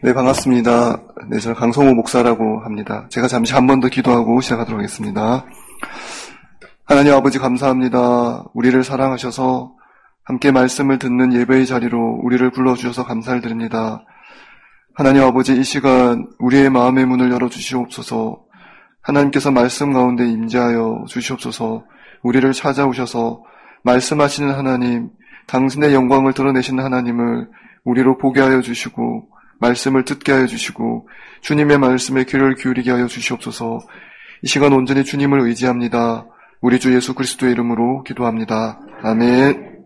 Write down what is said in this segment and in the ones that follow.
네, 반갑습니다. 네, 저는 강성호 목사라고 합니다. 제가 잠시 한 번 더 기도하고 시작하도록 하겠습니다. 하나님 아버지 감사합니다. 우리를 사랑하셔서 함께 말씀을 듣는 예배의 자리로 우리를 불러주셔서 감사를 드립니다. 하나님 아버지 이 시간 우리의 마음의 문을 열어주시옵소서. 하나님께서 말씀 가운데 임재하여 주시옵소서. 우리를 찾아오셔서 말씀하시는 하나님, 당신의 영광을 드러내시는 하나님을 우리로 보게 하여 주시고 말씀을 듣게 하여 주시고 주님의 말씀에 귀를 기울이게 하여 주시옵소서. 이 시간 온전히 주님을 의지합니다. 우리 주 예수 그리스도의 이름으로 기도합니다. 아멘.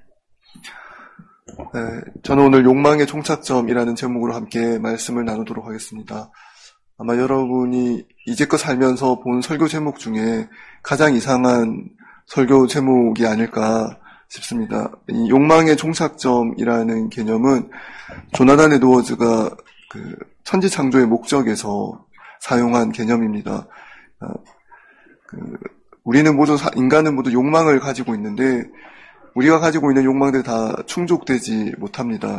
네, 저는 오늘 욕망의 종착점이라는 제목으로 함께 말씀을 나누도록 하겠습니다. 아마 여러분이 이제껏 살면서 본 설교 제목 중에 가장 이상한 설교 제목이 아닐까 싶습니다. 이 욕망의 종착점이라는 개념은 조나단 에드워즈가 천지창조의 목적에서 사용한 개념입니다. 우리는 모두 인간은 모두 욕망을 가지고 있는데 우리가 가지고 있는 욕망들이 다 충족되지 못합니다.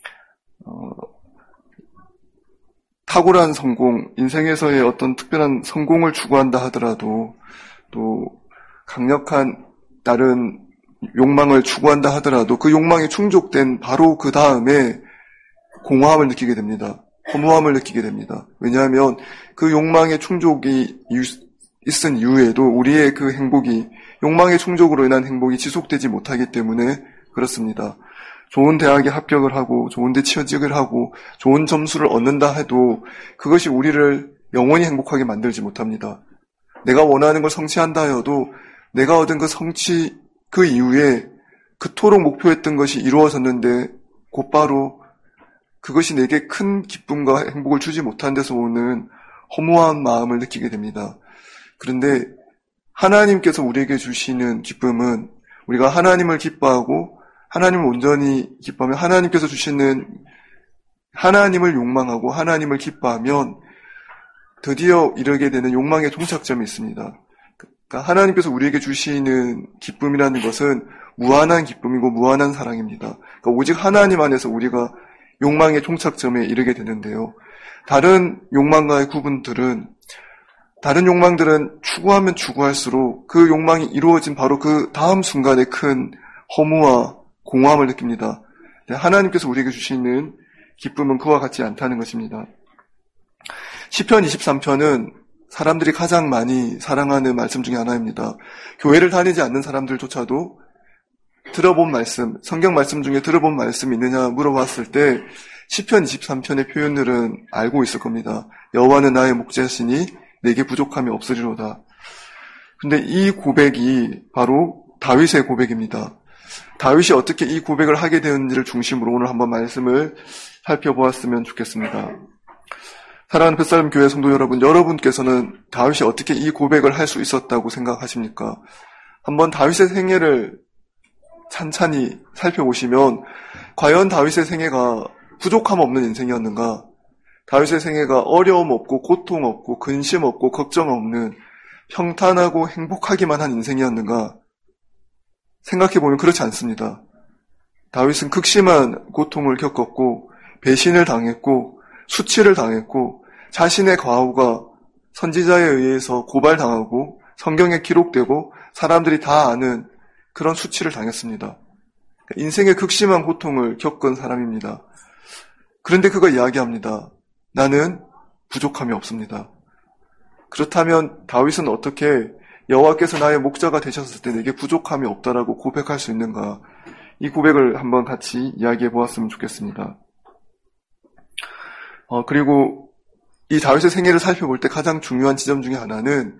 탁월한 성공, 인생에서의 어떤 특별한 성공을 추구한다 하더라도 또 강력한 다른 욕망을 추구한다 하더라도 그 욕망이 충족된 바로 그 다음에 공허함을 느끼게 됩니다. 허무함을 느끼게 됩니다. 왜냐하면 그 욕망의 충족이 있은 이후에도 우리의 그 행복이 욕망의 충족으로 인한 행복이 지속되지 못하기 때문에 그렇습니다. 좋은 대학에 합격을 하고 좋은 데 취직을 하고 좋은 점수를 얻는다 해도 그것이 우리를 영원히 행복하게 만들지 못합니다. 내가 원하는 걸 성취한다 해도 내가 얻은 그 성취 그 이후에 그토록 목표했던 것이 이루어졌는데 곧바로 그것이 내게 큰 기쁨과 행복을 주지 못한 데서 오는 허무한 마음을 느끼게 됩니다. 그런데 하나님께서 우리에게 주시는 기쁨은 우리가 하나님을 기뻐하고 하나님을 온전히 기뻐하며 하나님께서 주시는 하나님을 욕망하고 하나님을 기뻐하면 드디어 이르게 되는 욕망의 종착점이 있습니다. 그러니까 하나님께서 우리에게 주시는 기쁨이라는 것은 무한한 기쁨이고 무한한 사랑입니다. 그러니까 오직 하나님 안에서 우리가 욕망의 종착점에 이르게 되는데요. 다른 욕망들은 추구하면 추구할수록 그 욕망이 이루어진 바로 그 다음 순간에 큰 허무와 공허함을 느낍니다. 하나님께서 우리에게 주시는 기쁨은 그와 같지 않다는 것입니다. 시편 23편은 사람들이 가장 많이 사랑하는 말씀 중에 하나입니다. 교회를 다니지 않는 사람들조차도 들어본 말씀, 성경 말씀 중에 들어본 말씀이 있느냐 물어봤을 때 시편 23편의 표현들은 알고 있을 겁니다. 여호와는 나의 목자시니 내게 부족함이 없으리로다. 근데 이 고백이 바로 다윗의 고백입니다. 다윗이 어떻게 이 고백을 하게 되었는지를 중심으로 오늘 한번 말씀을 살펴보았으면 좋겠습니다. 사랑하는 뱃사람 교회 성도 여러분, 여러분께서는 다윗이 어떻게 이 고백을 할 수 있었다고 생각하십니까? 한번 다윗의 생애를 찬찬히 살펴보시면 과연 다윗의 생애가 부족함 없는 인생이었는가? 다윗의 생애가 어려움 없고 고통 없고 근심 없고 걱정 없는 평탄하고 행복하기만 한 인생이었는가? 생각해보면 그렇지 않습니다. 다윗은 극심한 고통을 겪었고 배신을 당했고 수치를 당했고 자신의 과오가 선지자에 의해서 고발당하고 성경에 기록되고 사람들이 다 아는 그런 수치를 당했습니다. 인생의 극심한 고통을 겪은 사람입니다. 그런데 그가 이야기합니다. 나는 부족함이 없습니다. 그렇다면 다윗은 어떻게 여호와께서 나의 목자가 되셨을 때 내게 부족함이 없다라고 고백할 수 있는가? 이 고백을 한번 같이 이야기해 보았으면 좋겠습니다. 그리고 이 다윗의 생애를 살펴볼 때 가장 중요한 지점 중에 하나는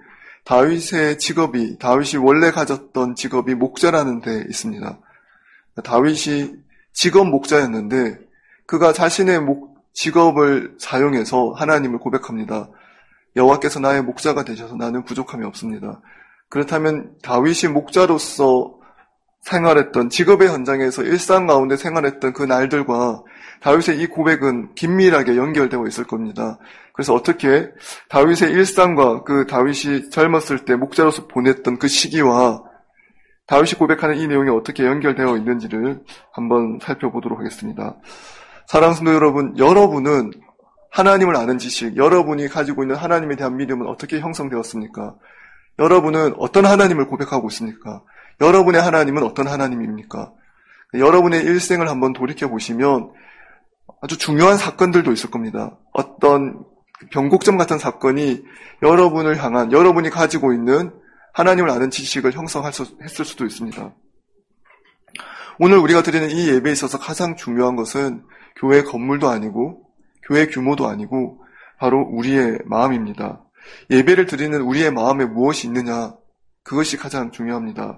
다윗이 원래 가졌던 직업이 목자라는 데 있습니다. 다윗이 직업 목자였는데 그가 자신의 직업을 사용해서 하나님을 고백합니다. 여호와께서 나의 목자가 되셔서 나는 부족함이 없습니다. 그렇다면 다윗이 목자로서 생활했던 직업의 현장에서 일상 가운데 생활했던 그 날들과 다윗의 이 고백은 긴밀하게 연결되어 있을 겁니다. 그래서 어떻게 다윗의 일상과 그 다윗이 젊었을 때 목자로서 보냈던 그 시기와 다윗이 고백하는 이 내용이 어떻게 연결되어 있는지를 한번 살펴보도록 하겠습니다. 사랑하는 성도 여러분, 여러분은 하나님을 아는 지식, 여러분이 가지고 있는 하나님에 대한 믿음은 어떻게 형성되었습니까? 여러분은 어떤 하나님을 고백하고 있습니까? 여러분의 하나님은 어떤 하나님입니까? 여러분의 일생을 한번 돌이켜보시면 아주 중요한 사건들도 있을 겁니다. 어떤 변곡점 같은 사건이 여러분을 향한, 여러분이 가지고 있는 하나님을 아는 지식을 형성했을 수도 있습니다. 오늘 우리가 드리는 이 예배에 있어서 가장 중요한 것은 교회 건물도 아니고 교회 규모도 아니고 바로 우리의 마음입니다. 예배를 드리는 우리의 마음에 무엇이 있느냐, 그것이 가장 중요합니다.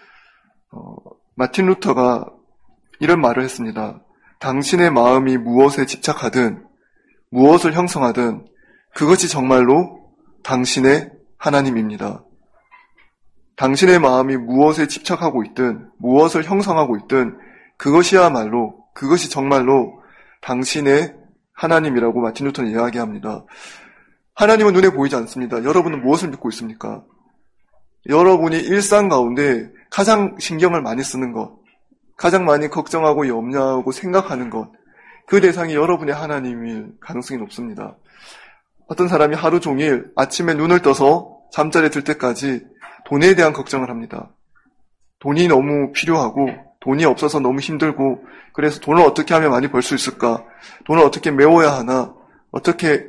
마틴 루터가 이런 말을 했습니다. 당신의 마음이 무엇에 집착하든 무엇을 형성하든 그것이 정말로 당신의 하나님입니다. 당신의 마음이 무엇에 집착하고 있든 무엇을 형성하고 있든 그것이 정말로 당신의 하나님이라고 마틴 루터는 이야기합니다. 하나님은 눈에 보이지 않습니다. 여러분은 무엇을 믿고 있습니까? 여러분이 일상 가운데 가장 신경을 많이 쓰는 것, 가장 많이 걱정하고 염려하고 생각하는 것, 그 대상이 여러분의 하나님일 가능성이 높습니다. 어떤 사람이 하루 종일 아침에 눈을 떠서 잠자리에 들 때까지 돈에 대한 걱정을 합니다. 돈이 너무 필요하고 돈이 없어서 너무 힘들고 그래서 돈을 어떻게 하면 많이 벌 수 있을까? 돈을 어떻게 메워야 하나? 어떻게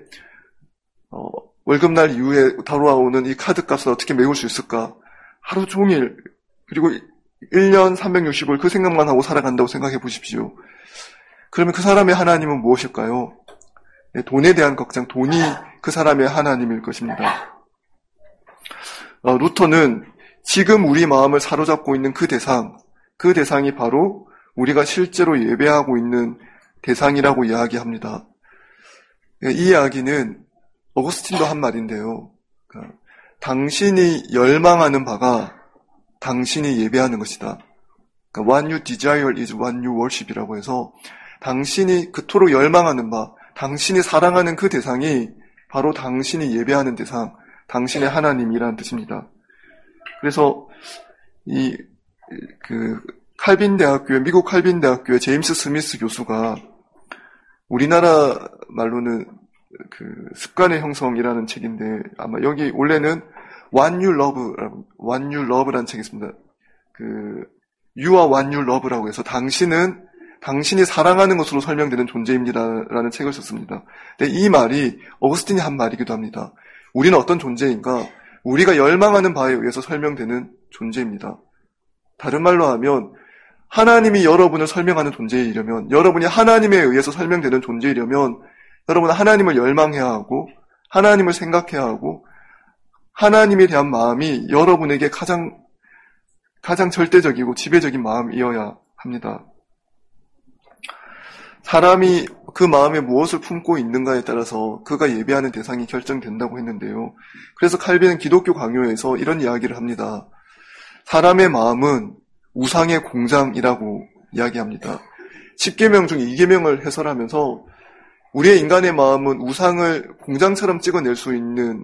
월급날 이후에 돌아오는 이 카드값을 어떻게 메울 수 있을까? 하루 종일 그리고 1년 360일 그 생각만 하고 살아간다고 생각해 보십시오. 그러면 그 사람의 하나님은 무엇일까요? 돈에 대한 걱정, 돈이 그 사람의 하나님일 것입니다. 루터는 지금 우리 마음을 사로잡고 있는 그 대상이 바로 우리가 실제로 예배하고 있는 대상이라고 이야기합니다. 이 이야기는 어거스틴도 한 말인데요. 당신이 열망하는 바가 당신이 예배하는 것이다. What you desire is what you worship이라고 해서 당신이 그토록 열망하는 바, 당신이 사랑하는 그 대상이 바로 당신이 예배하는 대상, 당신의 하나님이라는 뜻입니다. 그래서 미국 칼빈 대학교의 제임스 스미스 교수가 우리나라 말로는 습관의 형성이라는 책인데 아마 여기 원래는 What You Love라는 책이 있습니다. You are what you love라고 해서 당신이 사랑하는 것으로 설명되는 존재입니다라는 책을 썼습니다. 근데 이 말이 어거스틴이 한 말이기도 합니다. 우리는 어떤 존재인가? 우리가 열망하는 바에 의해서 설명되는 존재입니다. 다른 말로 하면 하나님이 여러분을 설명하는 존재이려면, 여러분이 하나님에 의해서 설명되는 존재이려면 여러분은 하나님을 열망해야 하고 하나님을 생각해야 하고 하나님에 대한 마음이 여러분에게 가장 절대적이고 지배적인 마음이어야 합니다. 사람이 그 마음에 무엇을 품고 있는가에 따라서 그가 예배하는 대상이 결정된다고 했는데요. 그래서 칼빈은 기독교 강요에서 이런 이야기를 합니다. 사람의 마음은 우상의 공장이라고 이야기합니다. 10계명 중 2계명을 해설하면서 우리의 인간의 마음은 우상을 공장처럼 찍어낼 수 있는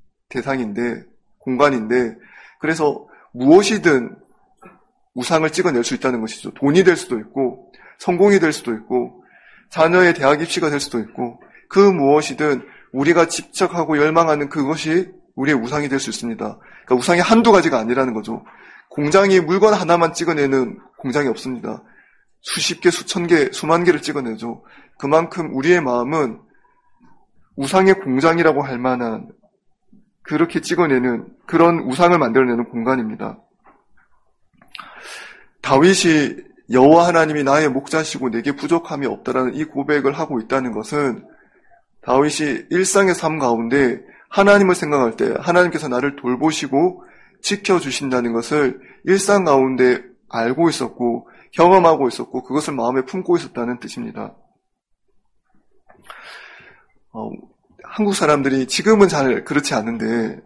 공간인데 그래서 무엇이든 우상을 찍어낼 수 있다는 것이죠. 돈이 될 수도 있고 성공이 될 수도 있고 자녀의 대학 입시가 될 수도 있고 그 무엇이든 우리가 집착하고 열망하는 그것이 우리의 우상이 될 수 있습니다. 그러니까 우상이 한두 가지가 아니라는 거죠. 공장이 물건 하나만 찍어내는 공장이 없습니다. 수십 개, 수천 개, 수만 개를 찍어내죠. 그만큼 우리의 마음은 우상의 공장이라고 할 만한 그렇게 찍어내는 그런 우상을 만들어내는 공간입니다. 다윗이 여호와 하나님이 나의 목자시고 내게 부족함이 없다라는 이 고백을 하고 있다는 것은 다윗이 일상의 삶 가운데 하나님을 생각할 때 하나님께서 나를 돌보시고 지켜주신다는 것을 일상 가운데 알고 있었고 경험하고 있었고 그것을 마음에 품고 있었다는 뜻입니다. 한국 사람들이 지금은 잘 그렇지 않은데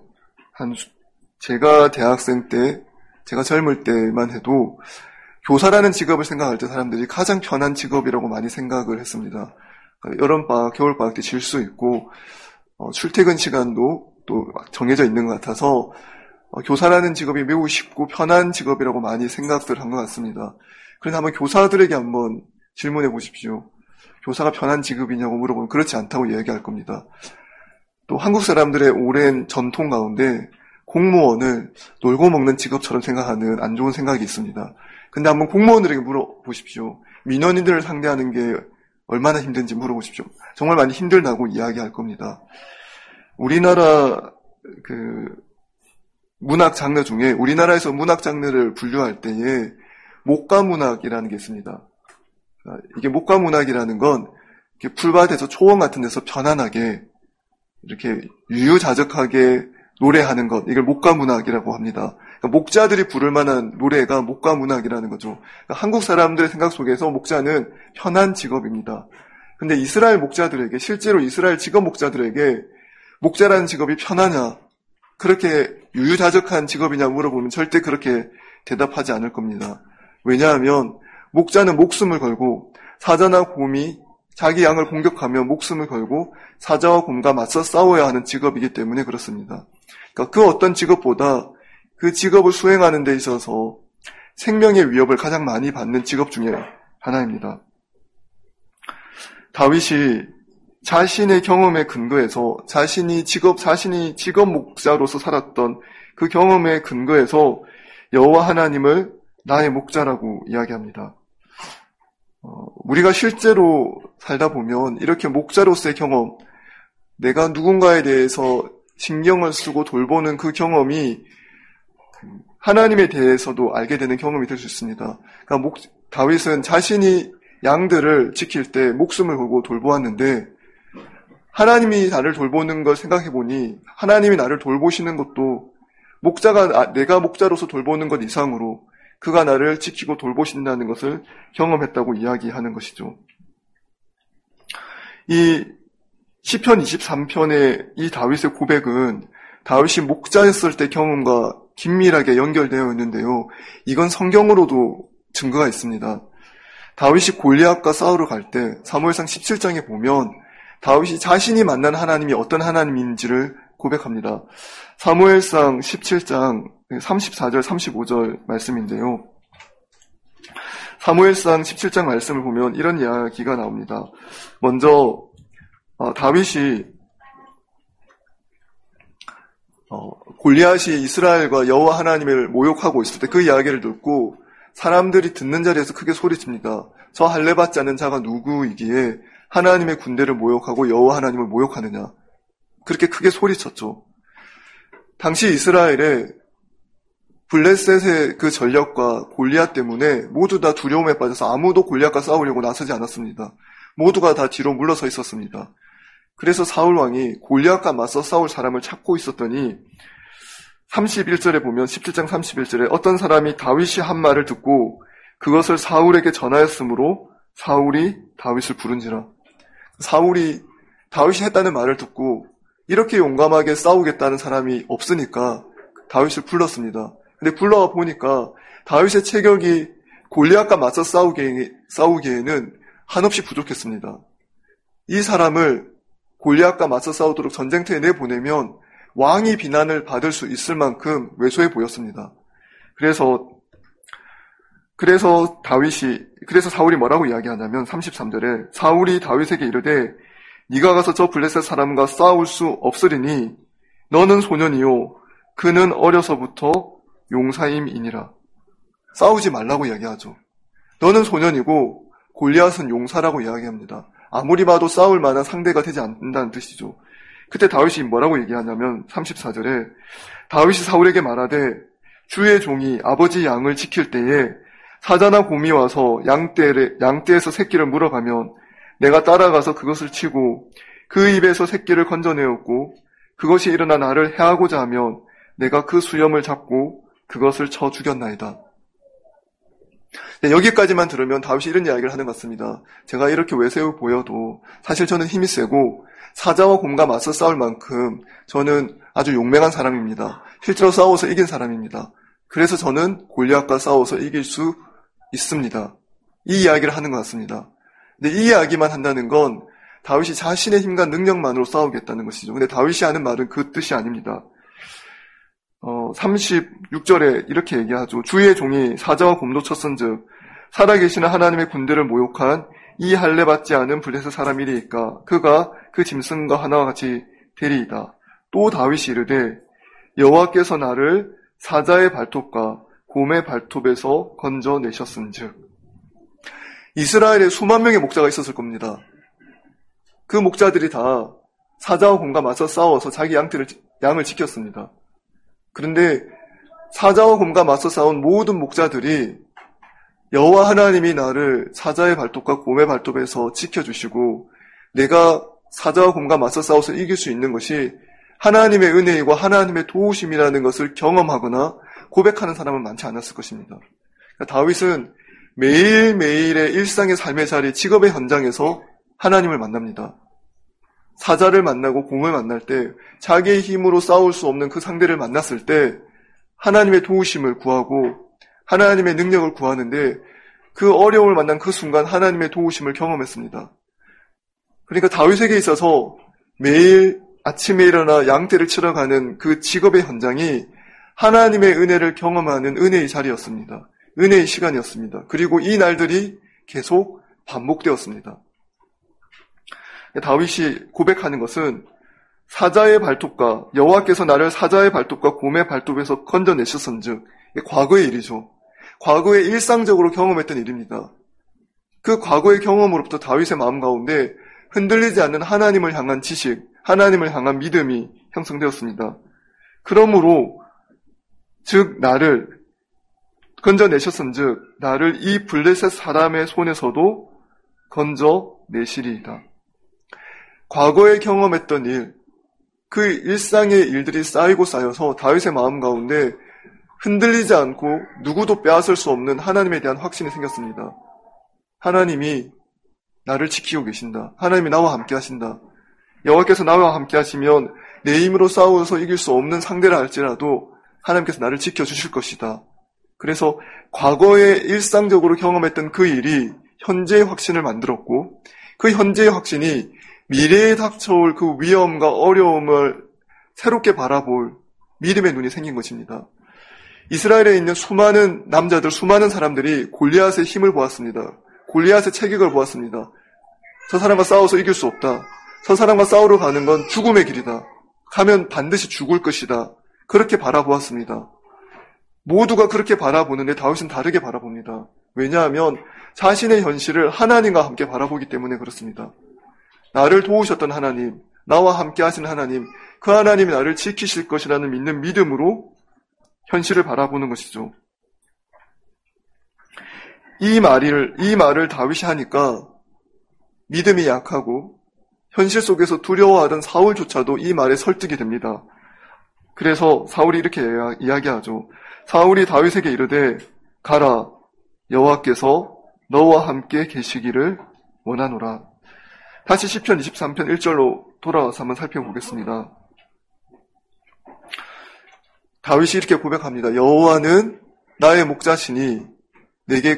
제가 대학생 때, 제가 젊을 때만 해도 교사라는 직업을 생각할 때 사람들이 가장 편한 직업이라고 많이 생각을 했습니다. 여름방학, 겨울방학 때 쉴 수 있고 출퇴근 시간도 또 정해져 있는 것 같아서 교사라는 직업이 매우 쉽고 편한 직업이라고 많이 생각들 한 것 같습니다. 그런데 한번 교사들에게 한번 질문해 보십시오. 교사가 편한 직업이냐고 물어보면 그렇지 않다고 이야기할 겁니다. 또 한국 사람들의 오랜 전통 가운데 공무원을 놀고 먹는 직업처럼 생각하는 안 좋은 생각이 있습니다. 근데 한번 공무원들에게 물어보십시오. 민원인들을 상대하는 게 얼마나 힘든지 물어보십시오. 정말 많이 힘들다고 이야기할 겁니다. 우리나라 문학 장르 중에 우리나라에서 문학 장르를 분류할 때에 목가문학이라는 게 있습니다. 이게 목가문학이라는 건 이렇게 풀밭에서 초원 같은 데서 편안하게 이렇게 유유자적하게 노래하는 것, 이걸 목가문학이라고 합니다. 그러니까 목자들이 부를 만한 노래가 목가문학이라는 거죠. 그러니까 한국 사람들의 생각 속에서 목자는 편한 직업입니다. 근데 이스라엘 목자들에게, 실제로 이스라엘 직업 목자들에게 목자라는 직업이 편하냐, 그렇게 유유자적한 직업이냐 물어보면 절대 그렇게 대답하지 않을 겁니다. 왜냐하면 목자는 목숨을 걸고 사자나 곰이 자기 양을 공격하며 목숨을 걸고 사자와 곰과 맞서 싸워야 하는 직업이기 때문에 그렇습니다. 그러니까 그 어떤 직업보다 그 직업을 수행하는 데 있어서 생명의 위협을 가장 많이 받는 직업 중에 하나입니다. 다윗이 자신의 경험에 근거해서 자신이 직업 목자로서 살았던 그 경험에 근거해서 여호와 하나님을 나의 목자라고 이야기합니다. 우리가 실제로 살다 보면 이렇게 목자로서의 경험, 내가 누군가에 대해서 신경을 쓰고 돌보는 그 경험이 하나님에 대해서도 알게 되는 경험이 될 수 있습니다. 그러니까 다윗은 자신이 양들을 지킬 때 목숨을 걸고 돌보았는데 하나님이 나를 돌보는 걸 생각해보니 하나님이 나를 돌보시는 것도 내가 목자로서 돌보는 것 이상으로 그가 나를 지키고 돌보신다는 것을 경험했다고 이야기하는 것이죠. 이 시편 23편의 이 다윗의 고백은 다윗이 목자였을 때 경험과 긴밀하게 연결되어 있는데요. 이건 성경으로도 증거가 있습니다. 다윗이 골리앗과 싸우러 갈 때 사무엘상 17장에 보면 다윗이 자신이 만난 하나님이 어떤 하나님인지를 고백합니다. 사무엘상 17장 34절 35절 말씀인데요. 사무엘상 17장 말씀을 보면 이런 이야기가 나옵니다. 먼저 다윗이 골리앗이 이스라엘과 여호와 하나님을 모욕하고 있을 때 그 이야기를 듣고 사람들이 듣는 자리에서 크게 소리칩니다. 저 할례받지 않는 자가 누구이기에 하나님의 군대를 모욕하고 여호와 하나님을 모욕하느냐. 그렇게 크게 소리쳤죠. 당시 이스라엘에 블레셋의 그 전력과 골리앗 때문에 모두 다 두려움에 빠져서 아무도 골리앗과 싸우려고 나서지 않았습니다. 모두가 다 뒤로 물러서 있었습니다. 그래서 사울 왕이 골리앗과 맞서 싸울 사람을 찾고 있었더니 31절에 보면 17장 31절에 어떤 사람이 다윗이 한 말을 듣고 그것을 사울에게 전하였으므로 사울이 다윗을 부른지라. 사울이 다윗이 했다는 말을 듣고 이렇게 용감하게 싸우겠다는 사람이 없으니까 다윗을 불렀습니다. 근데 불러와 보니까 다윗의 체격이 골리앗과 맞서 싸우기에는 한없이 부족했습니다. 이 사람을 골리앗과 맞서 싸우도록 전쟁터에 내보내면 왕이 비난을 받을 수 있을 만큼 왜소해 보였습니다. 그래서 사울이 뭐라고 이야기하냐면 33절에 사울이 다윗에게 이르되 네가 가서 저 블레셋 사람과 싸울 수 없으리니 너는 소년이요 그는 어려서부터 용사임이니라. 싸우지 말라고 이야기하죠. 너는 소년이고 골리앗은 용사라고 이야기합니다. 아무리 봐도 싸울 만한 상대가 되지 않는다는 뜻이죠. 그때 다윗이 뭐라고 얘기하냐면 34절에 다윗이 사울에게 말하되 주의 종이 아버지 양을 지킬 때에 사자나 곰이 와서 양떼에서 새끼를 물어가면 내가 따라가서 그것을 치고 그 입에서 새끼를 건져내었고 그것이 일어나 나를 해하고자 하면 내가 그 수염을 잡고 그것을 쳐 죽였나이다. 네, 여기까지만 들으면 다윗이 이런 이야기를 하는 것 같습니다. 제가 이렇게 외세워 보여도 사실 저는 힘이 세고 사자와 곰과 맞서 싸울 만큼 저는 아주 용맹한 사람입니다. 실제로 싸워서 이긴 사람입니다. 그래서 저는 골리앗과 싸워서 이길 수 있습니다. 이 이야기를 하는 것 같습니다. 근데 이 이야기만 한다는 건 다윗이 자신의 힘과 능력만으로 싸우겠다는 것이죠. 근데 다윗이 하는 말은 그 뜻이 아닙니다. 36절에 이렇게 얘기하죠. 주의 종이 사자와 곰도 쳤은즉 살아계시는 하나님의 군대를 모욕한 이 할례 받지 않은 블레셋 사람이리이까 그가 그 짐승과 하나와 같이 되리이다. 또 다윗이 이르되 여호와께서 나를 사자의 발톱과 곰의 발톱에서 건져내셨은즉. 이스라엘에 수만 명의 목자가 있었을 겁니다. 그 목자들이 다 사자와 곰과 맞서 싸워서 자기 양을 지켰습니다. 그런데 사자와 곰과 맞서 싸운 모든 목자들이 여호와 하나님이 나를 사자의 발톱과 곰의 발톱에서 지켜주시고 내가 사자와 곰과 맞서 싸워서 이길 수 있는 것이 하나님의 은혜이고 하나님의 도우심이라는 것을 경험하거나 고백하는 사람은 많지 않았을 것입니다. 그러니까 다윗은 매일매일의 일상의 삶의 자리, 직업의 현장에서 하나님을 만납니다. 사자를 만나고 곰을 만날 때 자기의 힘으로 싸울 수 없는 그 상대를 만났을 때 하나님의 도우심을 구하고 하나님의 능력을 구하는데 그 어려움을 만난 그 순간 하나님의 도우심을 경험했습니다. 그러니까 다윗에게 있어서 매일 아침에 일어나 양떼를 치러 가는 그 직업의 현장이 하나님의 은혜를 경험하는 은혜의 자리였습니다. 은혜의 시간이었습니다. 그리고 이 날들이 계속 반복되었습니다. 다윗이 고백하는 것은 사자의 발톱과 여호와께서 나를 사자의 발톱과 곰의 발톱에서 건져내셨은즉 과거의 일이죠. 과거에 일상적으로 경험했던 일입니다. 그 과거의 경험으로부터 다윗의 마음 가운데 흔들리지 않는 하나님을 향한 지식, 하나님을 향한 믿음이 형성되었습니다. 그러므로 즉 나를 건져내셨은즉 나를 이 블레셋 사람의 손에서도 건져내시리이다. 과거에 경험했던 일, 그 일상의 일들이 쌓이고 쌓여서 다윗의 마음 가운데 흔들리지 않고 누구도 빼앗을 수 없는 하나님에 대한 확신이 생겼습니다. 하나님이 나를 지키고 계신다. 하나님이 나와 함께 하신다. 여호와께서 나와 함께 하시면 내 힘으로 싸워서 이길 수 없는 상대라 할지라도 하나님께서 나를 지켜주실 것이다. 그래서 과거에 일상적으로 경험했던 그 일이 현재의 확신을 만들었고 그 현재의 확신이 미래에 닥쳐올 그 위험과 어려움을 새롭게 바라볼 믿음의 눈이 생긴 것입니다. 이스라엘에 있는 수많은 남자들, 수많은 사람들이 골리앗의 힘을 보았습니다. 골리앗의 체격을 보았습니다. 저 사람과 싸워서 이길 수 없다. 저 사람과 싸우러 가는 건 죽음의 길이다. 가면 반드시 죽을 것이다. 그렇게 바라보았습니다. 모두가 그렇게 바라보는데 다윗은 다르게 바라봅니다. 왜냐하면 자신의 현실을 하나님과 함께 바라보기 때문에 그렇습니다. 나를 도우셨던 하나님, 나와 함께 하신 하나님, 그 하나님이 나를 지키실 것이라는 믿는 믿음으로 현실을 바라보는 것이죠. 이 말을 다윗이 하니까 믿음이 약하고 현실 속에서 두려워하던 사울조차도 이 말에 설득이 됩니다. 그래서 사울이 이렇게 이야기하죠. 사울이 다윗에게 이르되 가라, 여호와께서 너와 함께 계시기를 원하노라. 다시 시편 23편 1절로 돌아와서 한번 살펴보겠습니다. 다윗이 이렇게 고백합니다. 여호와는 나의 목자시니 내게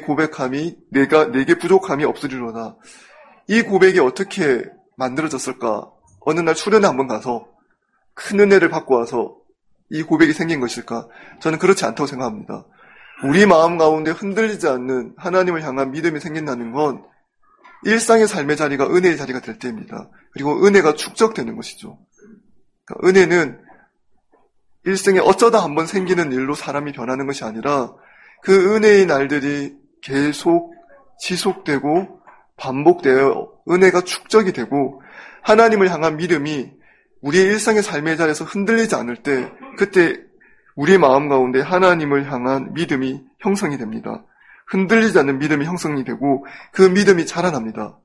부족함이 없으리로다. 이 고백이 어떻게 만들어졌을까? 어느 날 수련회 한번 가서 큰 은혜를 받고 와서 이 고백이 생긴 것일까? 저는 그렇지 않다고 생각합니다. 우리 마음 가운데 흔들리지 않는 하나님을 향한 믿음이 생긴다는 건 일상의 삶의 자리가 은혜의 자리가 될 때입니다. 그리고 은혜가 축적되는 것이죠. 그러니까 은혜는 일생에 어쩌다 한번 생기는 일로 사람이 변하는 것이 아니라 그 은혜의 날들이 계속 지속되고 반복되어 은혜가 축적이 되고 하나님을 향한 믿음이 우리의 일상의 삶의 자리에서 흔들리지 않을 때 그때 우리 마음 가운데 하나님을 향한 믿음이 형성이 됩니다. 흔들리지 않는 믿음이 형성이 되고 그 믿음이 자라납니다.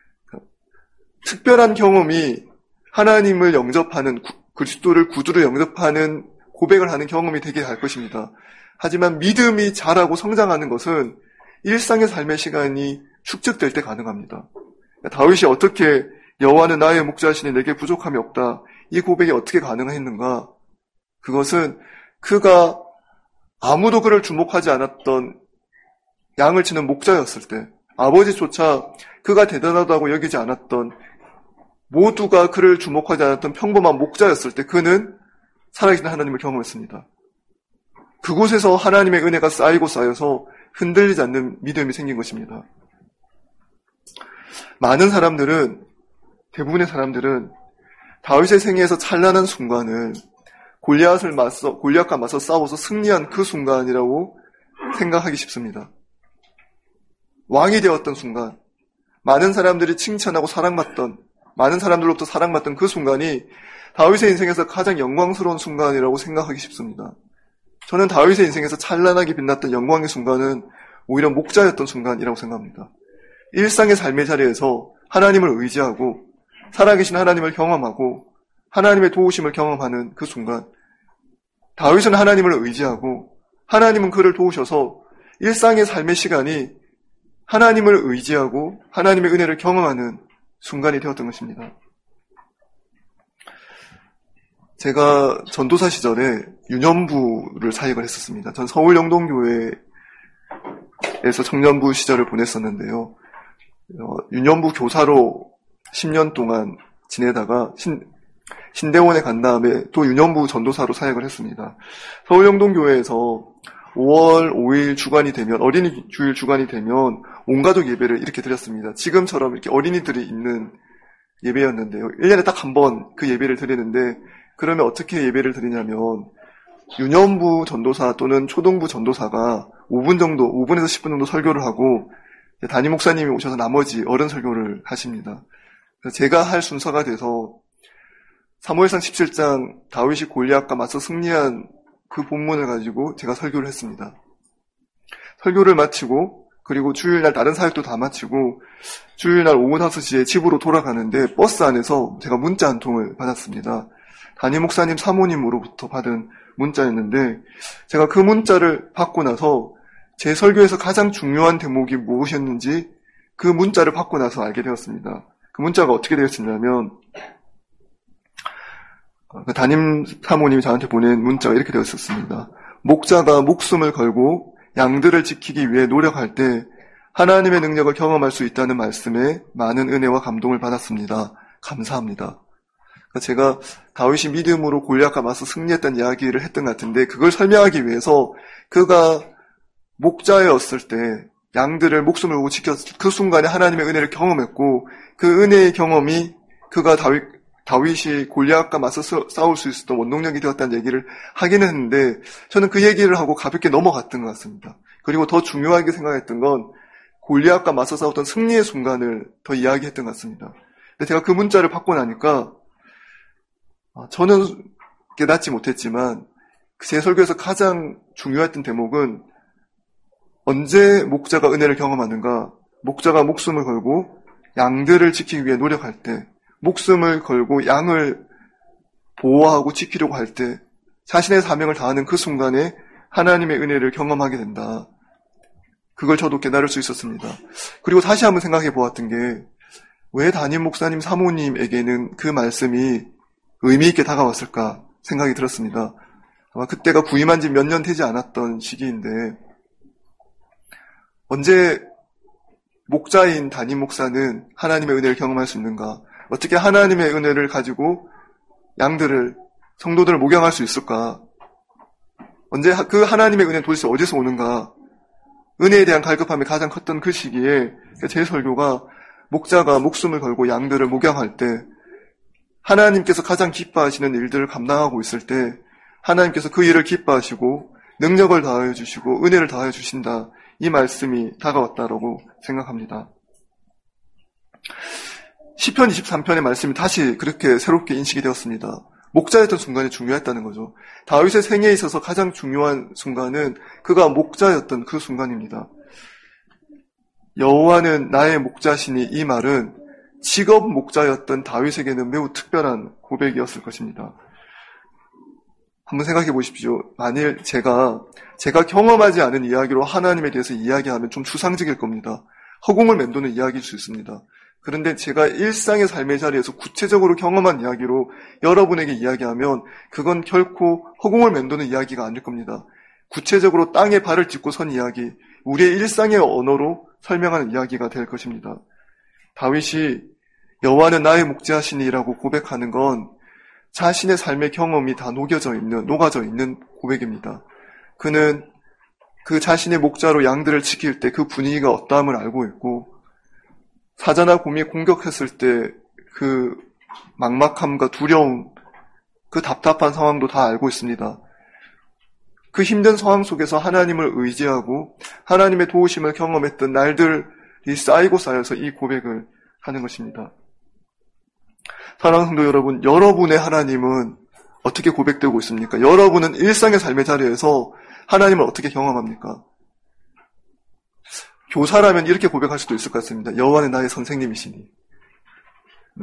특별한 경험이 하나님을 영접하는 그리스도를 구주로 영접하는 고백을 하는 경험이 되게 할 것입니다. 하지만 믿음이 자라고 성장하는 것은 일상의 삶의 시간이 축적될 때 가능합니다. 다윗이 어떻게 여호와는 나의 목자시니 내게 부족함이 없다. 이 고백이 어떻게 가능했는가? 그것은 그가 아무도 그를 주목하지 않았던 양을 치는 목자였을 때, 아버지조차 그가 대단하다고 여기지 않았던, 모두가 그를 주목하지 않았던 평범한 목자였을 때 그는 살아계신 하나님을 경험했습니다. 그곳에서 하나님의 은혜가 쌓이고 쌓여서 흔들리지 않는 믿음이 생긴 것입니다. 대부분의 사람들은 다윗의 생애에서 찬란한 순간을 골리앗과 맞서 싸워서 승리한 그 순간이라고 생각하기 쉽습니다. 왕이 되었던 순간, 많은 사람들이 칭찬하고 많은 사람들로부터 사랑받던 그 순간이 다윗의 인생에서 가장 영광스러운 순간이라고 생각하기 쉽습니다. 저는 다윗의 인생에서 찬란하게 빛났던 영광의 순간은 오히려 목자였던 순간이라고 생각합니다. 일상의 삶의 자리에서 하나님을 의지하고 살아계신 하나님을 경험하고 하나님의 도우심을 경험하는 그 순간, 다윗은 하나님을 의지하고 하나님은 그를 도우셔서 일상의 삶의 시간이 하나님을 의지하고 하나님의 은혜를 경험하는 순간이 되었던 것입니다. 제가 전도사 시절에 유년부를 사역을 했었습니다. 전 서울 영동교회에서 청년부 시절을 보냈었는데요. 유년부 교사로 10년 동안 지내다가 신대원에 간 다음에 또 유년부 전도사로 사역을 했습니다. 서울 영동교회에서 5월 5일 주간이 되면, 어린이 주일 주간이 되면 온가족 예배를 이렇게 드렸습니다. 지금처럼 이렇게 어린이들이 있는 예배였는데요. 1년에 딱 한 번 그 예배를 드리는데, 그러면 어떻게 예배를 드리냐면 유년부 전도사 또는 초등부 전도사가 5분에서 10분 정도 설교를 하고 담임 목사님이 오셔서 나머지 어른 설교를 하십니다. 그래서 제가 할 순서가 돼서 사무엘상 17장 다윗이 골리앗과 맞서 승리한 그 본문을 가지고 제가 설교를 했습니다. 설교를 마치고 그리고 주일날 다른 사역도 다 마치고 주일날 오후 5시에 집으로 돌아가는데 버스 안에서 제가 문자 한 통을 받았습니다. 담임 목사님 사모님으로부터 받은 문자였는데 제가 그 문자를 받고 나서 제 설교에서 가장 중요한 대목이 무엇이었는지 그 문자를 받고 나서 알게 되었습니다. 그 문자가 어떻게 되었냐면 담임 사모님이 저한테 보낸 문자가 이렇게 되었었습니다. 목자가 목숨을 걸고 양들을 지키기 위해 노력할 때 하나님의 능력을 경험할 수 있다는 말씀에 많은 은혜와 감동을 받았습니다. 감사합니다. 제가 다윗이 믿음으로 골리앗과 맞서 승리했다는 이야기를 했던 것 같은데 그걸 설명하기 위해서 그가 목자였을 때 양들을 목숨을 걸고 지켰을 그 순간에 하나님의 은혜를 경험했고 그 은혜의 경험이 그가 다윗이 골리앗과 맞서 싸울 수 있었던 원동력이 되었다는 얘기를 하긴 했는데 저는 그 얘기를 하고 가볍게 넘어갔던 것 같습니다. 그리고 더 중요하게 생각했던 건 골리앗과 맞서 싸웠던 승리의 순간을 더 이야기했던 것 같습니다. 근데 제가 그 문자를 받고 나니까 저는 깨닫지 못했지만 제 설교에서 가장 중요했던 대목은 언제 목자가 은혜를 경험하는가? 목자가 목숨을 걸고 양들을 지키기 위해 노력할 때, 목숨을 걸고 양을 보호하고 지키려고 할 때, 자신의 사명을 다하는 그 순간에 하나님의 은혜를 경험하게 된다. 그걸 저도 깨달을 수 있었습니다. 그리고 다시 한번 생각해 보았던 게 왜 담임 목사님 사모님에게는 그 말씀이 의미 있게 다가왔을까 생각이 들었습니다. 아마 그때가 부임한 지 몇 년 되지 않았던 시기인데 언제 목자인 담임 목사는 하나님의 은혜를 경험할 수 있는가? 어떻게 하나님의 은혜를 가지고 성도들을 목양할 수 있을까? 언제 그 하나님의 은혜는 도대체 어디서 오는가? 은혜에 대한 갈급함이 가장 컸던 그 시기에 제 설교가 목자가 목숨을 걸고 양들을 목양할 때 하나님께서 가장 기뻐하시는 일들을 감당하고 있을 때 하나님께서 그 일을 기뻐하시고 능력을 다하여 주시고 은혜를 다하여 주신다. 이 말씀이 다가왔다라고 생각합니다. 시편 23편의 말씀이 다시 그렇게 새롭게 인식이 되었습니다. 목자였던 순간이 중요했다는 거죠. 다윗의 생애에 있어서 가장 중요한 순간은 그가 목자였던 그 순간입니다. 여호와는 나의 목자시니 이 말은 직업 목자였던 다윗에게는 매우 특별한 고백이었을 것입니다. 한번 생각해 보십시오. 만일 제가 경험하지 않은 이야기로 하나님에 대해서 이야기하면 좀 추상적일 겁니다. 허공을 맴도는 이야기일 수 있습니다. 그런데 제가 일상의 삶의 자리에서 구체적으로 경험한 이야기로 여러분에게 이야기하면 그건 결코 허공을 맴도는 이야기가 아닐 겁니다. 구체적으로 땅에 발을 딛고 선 이야기, 우리의 일상의 언어로 설명하는 이야기가 될 것입니다. 다윗이 여호와는 나의 목자시니라고 고백하는 건 자신의 삶의 경험이 다 녹아져 있는 고백입니다. 그는 그 자신의 목자로 양들을 지킬 때 그 분위기가 어떠함을 알고 있고 사자나 곰이 공격했을 때 그 막막함과 두려움, 그 답답한 상황도 다 알고 있습니다. 그 힘든 상황 속에서 하나님을 의지하고 하나님의 도우심을 경험했던 날들이 쌓이고 쌓여서 이 고백을 하는 것입니다. 사랑하는 성도 여러분, 여러분의 하나님은 어떻게 고백되고 있습니까? 여러분은 일상의 삶의 자리에서 하나님을 어떻게 경험합니까? 교사라면 이렇게 고백할 수도 있을 것 같습니다. 여호와는 나의 선생님이시니. 네.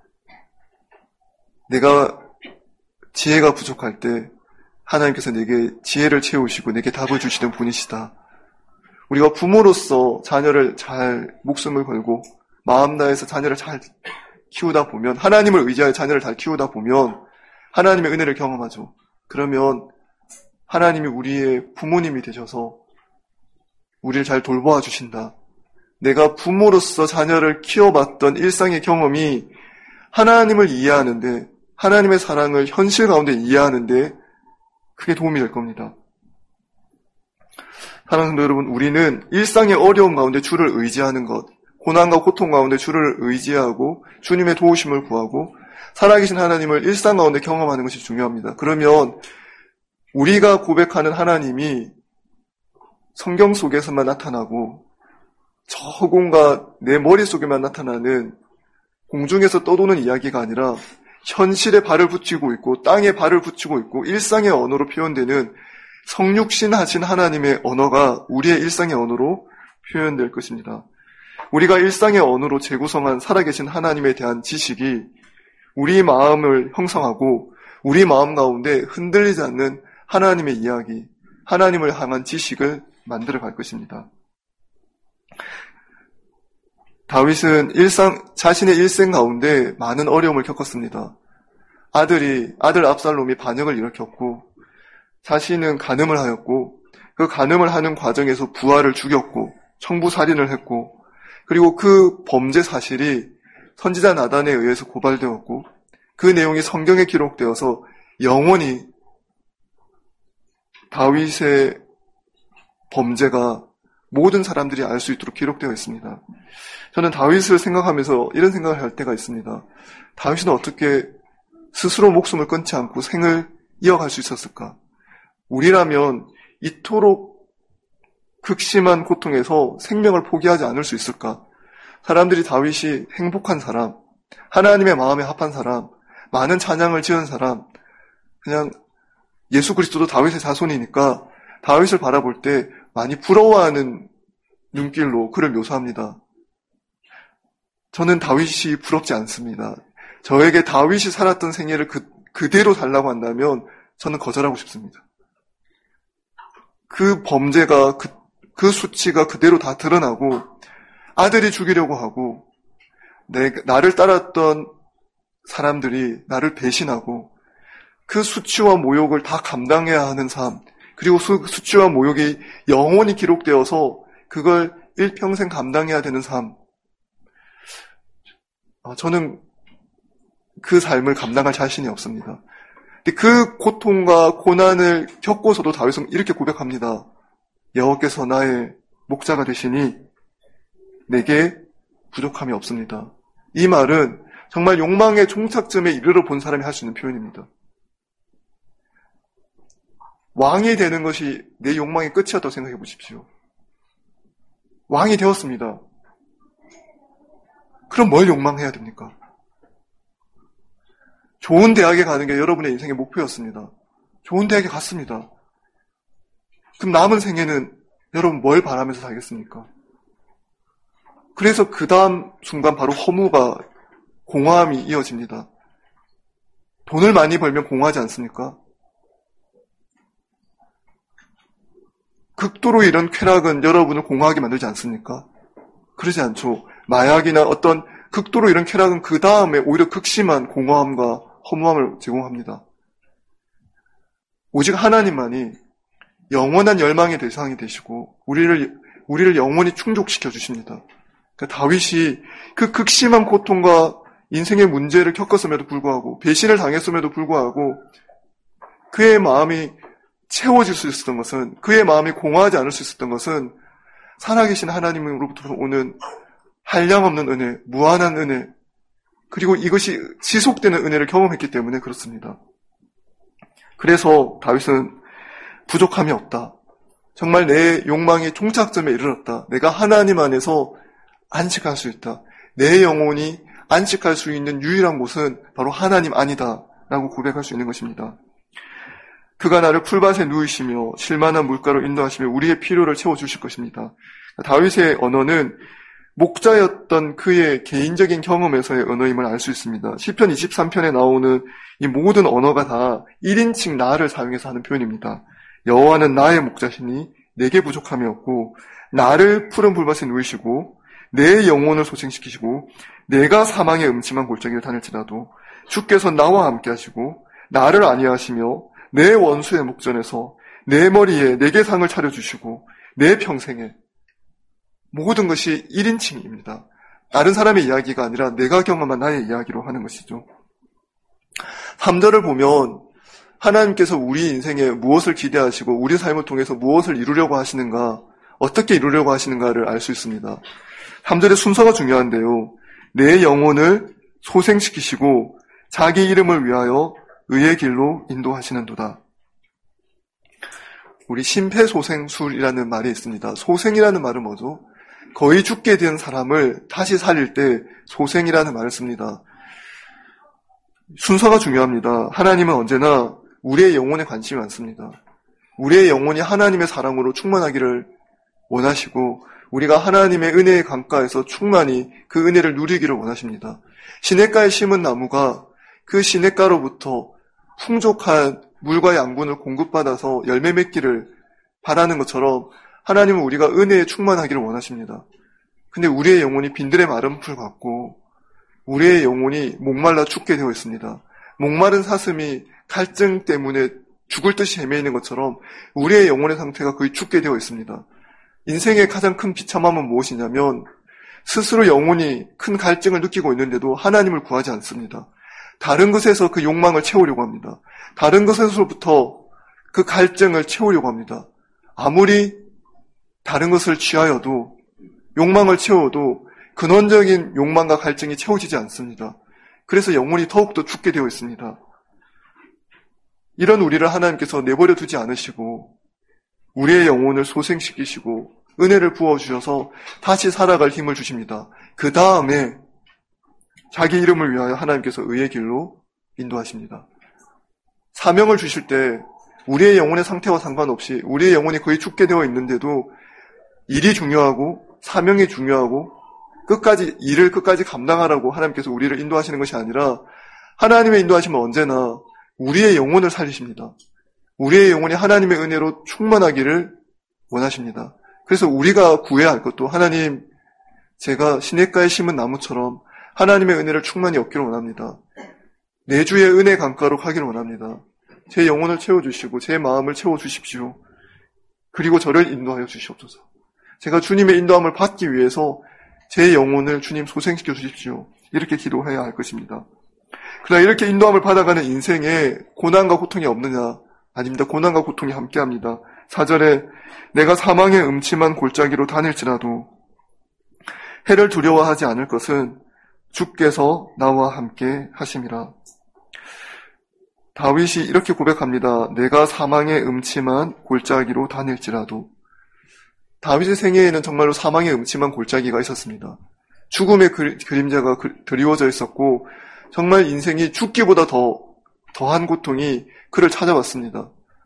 내가 지혜가 부족할 때 하나님께서 내게 지혜를 채우시고 내게 답을 주시는 분이시다. 우리가 부모로서 자녀를 잘 목숨을 걸고 마음 다해서 자녀를 잘 키우다 보면, 하나님을 의지하여 자녀를 잘 키우다 보면 하나님의 은혜를 경험하죠. 그러면 하나님이 우리의 부모님이 되셔서 우리를 잘 돌보아 주신다. 내가 부모로서 자녀를 키워봤던 일상의 경험이 하나님을 이해하는데, 하나님의 사랑을 현실 가운데 이해하는데 그게 도움이 될 겁니다. 사랑하는 성도 여러분, 우리는 일상의 어려움 가운데 주를 의지하는 것, 고난과 고통 가운데 주를 의지하고 주님의 도우심을 구하고 살아계신 하나님을 일상 가운데 경험하는 것이 중요합니다. 그러면 우리가 고백하는 하나님이 성경 속에서만 나타나고 저 허공과 내 머릿속에만 나타나는 공중에서 떠도는 이야기가 아니라 현실에 발을 붙이고 있고 땅에 발을 붙이고 있고 일상의 언어로 표현되는 성육신하신 하나님의 언어가 우리의 일상의 언어로 표현될 것입니다. 우리가 일상의 언어로 재구성한 살아계신 하나님에 대한 지식이 우리 마음을 형성하고 우리 마음 가운데 흔들리지 않는 하나님의 이야기, 하나님을 향한 지식을 만들어갈 것입니다. 다윗은 자신의 일생 가운데 많은 어려움을 겪었습니다. 아들 압살롬이 반역을 일으켰고, 자신은 간음을 하였고, 그 간음을 하는 과정에서 부하를 죽였고, 청부살인을 했고, 그리고 그 범죄 사실이 선지자 나단에 의해서 고발되었고, 그 내용이 성경에 기록되어서 영원히 다윗의 범죄가 모든 사람들이 알 수 있도록 기록되어 있습니다. 저는 다윗을 생각하면서 이런 생각을 할 때가 있습니다. 다윗은 어떻게 스스로 목숨을 끊지 않고 생을 이어갈 수 있었을까? 우리라면 이토록 극심한 고통에서 생명을 포기하지 않을 수 있을까? 사람들이 다윗이 행복한 사람, 하나님의 마음에 합한 사람, 많은 찬양을 지은 사람, 그냥 예수 그리스도도 다윗의 자손이니까 다윗을 바라볼 때 많이 부러워하는 눈길로 그를 묘사합니다. 저는 다윗이 부럽지 않습니다. 저에게 다윗이 살았던 생애를 그대로 살라고 한다면 저는 거절하고 싶습니다. 그 범죄가, 그 수치가 그대로 다 드러나고 아들이 죽이려고 하고 나를 따랐던 사람들이 나를 배신하고 그 수치와 모욕을 다 감당해야 하는 삶, 그리고 수치와 모욕이 영원히 기록되어서 그걸 일평생 감당해야 되는 삶, 저는 그 삶을 감당할 자신이 없습니다. 근데 그 고통과 고난을 겪고서도 다윗은 이렇게 고백합니다. 여호와께서 나의 목자가 되시니 내게 부족함이 없습니다. 이 말은 정말 욕망의 종착점에 이르러 본 사람이 할 수 있는 표현입니다. 왕이 되는 것이 내 욕망의 끝이었다고 생각해 보십시오. 왕이 되었습니다. 그럼 뭘 욕망해야 됩니까? 좋은 대학에 가는 게 여러분의 인생의 목표였습니다. 좋은 대학에 갔습니다. 그럼 남은 생애는 여러분 뭘 바라면서 살겠습니까? 그래서 그 다음 순간 바로 허무가, 공허함이 이어집니다. 돈을 많이 벌면 공허하지 않습니까? 극도로 이런 쾌락은 여러분을 공허하게 만들지 않습니까? 그러지 않죠. 마약이나 어떤 극도로 이런 쾌락은 그 다음에 오히려 극심한 공허함과 허무함을 제공합니다. 오직 하나님만이 영원한 열망의 대상이 되시고 우리를 영원히 충족시켜 주십니다. 그러니까 다윗이 그 극심한 고통과 인생의 문제를 겪었음에도 불구하고, 배신을 당했음에도 불구하고 그의 마음이 채워질 수 있었던 것은, 그의 마음이 공허하지 않을 수 있었던 것은 살아계신 하나님으로부터 오는 한량없는 은혜, 무한한 은혜, 그리고 이것이 지속되는 은혜를 경험했기 때문에 그렇습니다. 그래서 다윗은 부족함이 없다. 정말 내 욕망이 종착점에 이르렀다. 내가 하나님 안에서 안식할 수 있다. 내 영혼이 안식할 수 있는 유일한 곳은 바로 하나님 안이다 라고 고백할 수 있는 것입니다. 그가 나를 풀밭에 누이시며 실만한 물가로 인도하시며 우리의 필요를 채워주실 것입니다. 다윗의 언어는 목자였던 그의 개인적인 경험에서의 언어임을 알 수 있습니다. 시편 23편에 나오는 이 모든 언어가 다 1인칭 나를 사용해서 하는 표현입니다. 여호와는 나의 목자시니 내게 부족함이 없고 나를 푸른 풀밭에 누이시고 내 영혼을 소생시키시고 내가 사망의 음침한 골짜기를 다닐지라도 주께서 나와 함께 하시고 나를 안위하시며 내 원수의 목전에서 내 머리에 내게 상을 차려주시고 내 평생에 모든 것이 1인칭입니다. 다른 사람의 이야기가 아니라 내가 경험한 나의 이야기로 하는 것이죠. 3절을 보면 하나님께서 우리 인생에 무엇을 기대하시고 우리 삶을 통해서 무엇을 이루려고 하시는가, 어떻게 이루려고 하시는가를 알 수 있습니다. 3절의 순서가 중요한데요. 내 영혼을 소생시키시고 자기 이름을 위하여 의의 길로 인도하시는도다. 우리 심폐소생술이라는 말이 있습니다. 소생이라는 말은 뭐죠? 거의 죽게 된 사람을 다시 살릴 때 소생이라는 말을 씁니다. 순서가 중요합니다. 하나님은 언제나 우리의 영혼에 관심이 많습니다. 우리의 영혼이 하나님의 사랑으로 충만하기를 원하시고 우리가 하나님의 은혜의 강가에서 충만히 그 은혜를 누리기를 원하십니다. 시냇가에 심은 나무가 그 시냇가로부터 풍족한 물과 양분을 공급받아서 열매 맺기를 바라는 것처럼 하나님은 우리가 은혜에 충만하기를 원하십니다. 근데 우리의 영혼이 빈들의 마른 풀 같고 우리의 영혼이 목말라 죽게 되어 있습니다. 목마른 사슴이 갈증 때문에 죽을 듯이 헤매이는 것처럼 우리의 영혼의 상태가 거의 죽게 되어 있습니다. 인생의 가장 큰 비참함은 무엇이냐면 스스로 영혼이 큰 갈증을 느끼고 있는데도 하나님을 구하지 않습니다. 다른 것에서 그 욕망을 채우려고 합니다. 다른 것에서부터 그 갈증을 채우려고 합니다. 아무리 다른 것을 취하여도 욕망을 채워도 근원적인 욕망과 갈증이 채워지지 않습니다. 그래서 영혼이 더욱더 죽게 되어 있습니다. 이런 우리를 하나님께서 내버려 두지 않으시고 우리의 영혼을 소생시키시고 은혜를 부어주셔서 다시 살아갈 힘을 주십니다. 그 다음에 자기 이름을 위하여 하나님께서 의의 길로 인도하십니다. 사명을 주실 때 우리의 영혼의 상태와 상관없이 우리의 영혼이 거의 죽게 되어 있는데도 일이 중요하고 사명이 중요하고 일을 끝까지 감당하라고 하나님께서 우리를 인도하시는 것이 아니라 하나님의 인도하심은 언제나 우리의 영혼을 살리십니다. 우리의 영혼이 하나님의 은혜로 충만하기를 원하십니다. 그래서 우리가 구해야 할 것도 하나님, 제가 시냇가에 심은 나무처럼 하나님의 은혜를 충만히 얻기를 원합니다. 내 주의 은혜 강가로 가기를 원합니다. 제 영혼을 채워주시고 제 마음을 채워주십시오. 그리고 저를 인도하여 주시옵소서. 제가 주님의 인도함을 받기 위해서 제 영혼을 주님 소생시켜 주십시오. 이렇게 기도해야 할 것입니다. 그러나 이렇게 인도함을 받아가는 인생에 고난과 고통이 없느냐? 아닙니다. 고난과 고통이 함께합니다. 4절에 내가 사망의 음침한 골짜기로 다닐지라도 해를 두려워하지 않을 것은 주께서 나와 함께 하심이라. 다윗이 이렇게 고백합니다. 내가 사망의 음침한 골짜기로 다닐지라도. 다윗의 생애에는 정말로 사망의 음침한 골짜기가 있었습니다. 죽음의 그림자가 드리워져 있었고 정말 인생이 죽기보다 더한 고통이 그를 찾아왔습니다.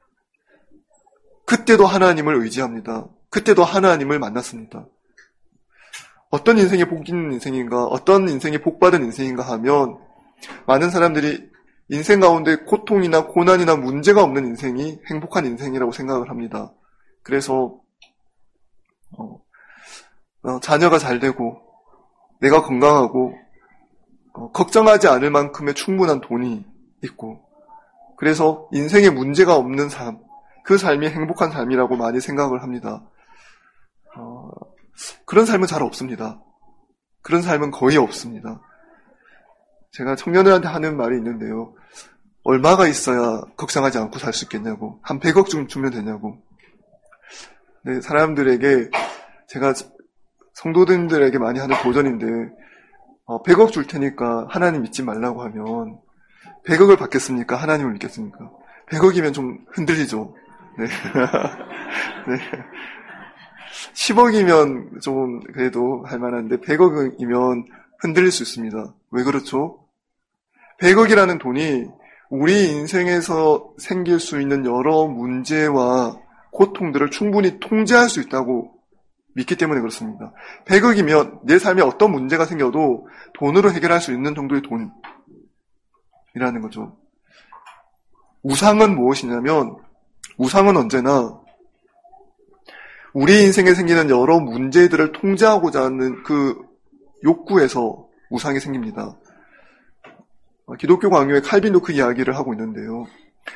그때도 하나님을 의지합니다. 그때도 하나님을 만났습니다. 어떤 인생이 복 있는 인생인가, 어떤 인생이 복받은 인생인가 하면 많은 사람들이 인생 가운데 고통이나 고난이나 문제가 없는 인생이 행복한 인생이라고 생각을 합니다. 그래서 자녀가 잘 되고 내가 건강하고 걱정하지 않을 만큼의 충분한 돈이 있고 그래서 인생에 문제가 없는 삶, 그 삶이 행복한 삶이라고 많이 생각을 합니다. 그런 삶은 잘 없습니다. 그런 삶은 거의 없습니다. 제가 청년들한테 하는 말이 있는데요. 얼마가 있어야 걱정하지 않고 살 수 있겠냐고. 한 100억 주면 되냐고. 네, 사람들에게 제가 성도들에게 많이 하는 도전인데 100억 줄 테니까 하나님 믿지 말라고 하면 100억을 받겠습니까? 하나님을 믿겠습니까? 100억이면 좀 흔들리죠. 네. 네. 10억이면 좀 그래도 할 만한데 100억이면 흔들릴 수 있습니다. 왜 그렇죠? 100억이라는 돈이 우리 인생에서 생길 수 있는 여러 문제와 고통들을 충분히 통제할 수 있다고 믿기 때문에 그렇습니다. 100억이면 내 삶에 어떤 문제가 생겨도 돈으로 해결할 수 있는 정도의 돈이라는 거죠. 우상은 무엇이냐면 우상은 언제나 우리 인생에 생기는 여러 문제들을 통제하고자 하는 그 욕구에서 우상이 생깁니다. 기독교 강요의 칼빈도 그 이야기를 하고 있는데요.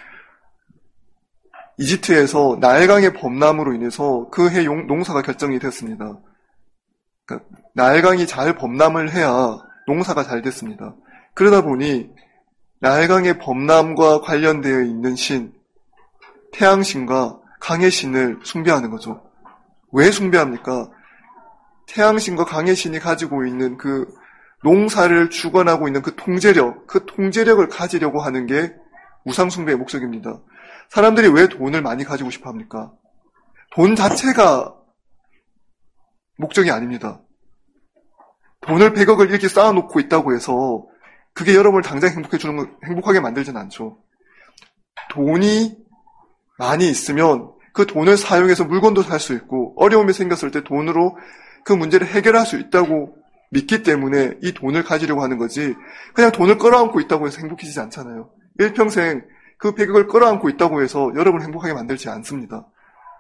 이집트에서 나일강의 범람으로 인해서 그 해 농사가 결정이 됐습니다. 그러니까 나일강이 잘 범람을 해야 농사가 잘 됐습니다. 그러다 보니 나일강의 범람과 관련되어 있는 신, 태양신과 강의 신을 숭배하는 거죠. 왜 숭배합니까? 태양신과 강의 신이 가지고 있는 그 농사를 주관하고 있는 그 통제력을 가지려고 하는 게 우상숭배의 목적입니다. 사람들이 왜 돈을 많이 가지고 싶어 합니까? 돈 자체가 목적이 아닙니다. 돈을 100억을 이렇게 쌓아놓고 있다고 해서 그게 여러분을 당장 행복하게 만들진 않죠. 돈이 많이 있으면 그 돈을 사용해서 물건도 살 수 있고 어려움이 생겼을 때 돈으로 그 문제를 해결할 수 있다고 믿기 때문에 이 돈을 가지려고 하는 거지 그냥 돈을 끌어안고 있다고 해서 행복해지지 않잖아요. 일평생 그 100억을 끌어안고 있다고 해서 여러분을 행복하게 만들지 않습니다.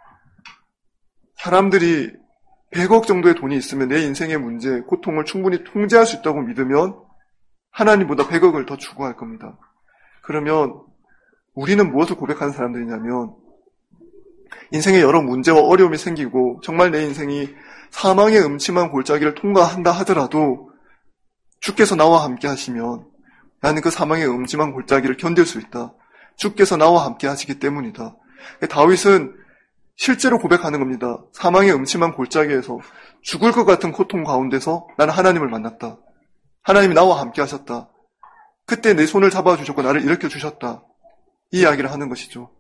사람들이 100억 정도의 돈이 있으면 내 인생의 문제, 고통을 충분히 통제할 수 있다고 믿으면 하나님보다 100억을 더 추구할 겁니다. 그러면 우리는 무엇을 고백하는 사람들이냐면 인생에 여러 문제와 어려움이 생기고 정말 내 인생이 사망의 음침한 골짜기를 통과한다 하더라도 주께서 나와 함께 하시면 나는 그 사망의 음침한 골짜기를 견딜 수 있다. 주께서 나와 함께 하시기 때문이다. 다윗은 실제로 고백하는 겁니다. 사망의 음침한 골짜기에서 죽을 것 같은 고통 가운데서 나는 하나님을 만났다. 하나님이 나와 함께 하셨다. 그때 내 손을 잡아주셨고 나를 일으켜 주셨다. 이 이야기를 하는 것이죠.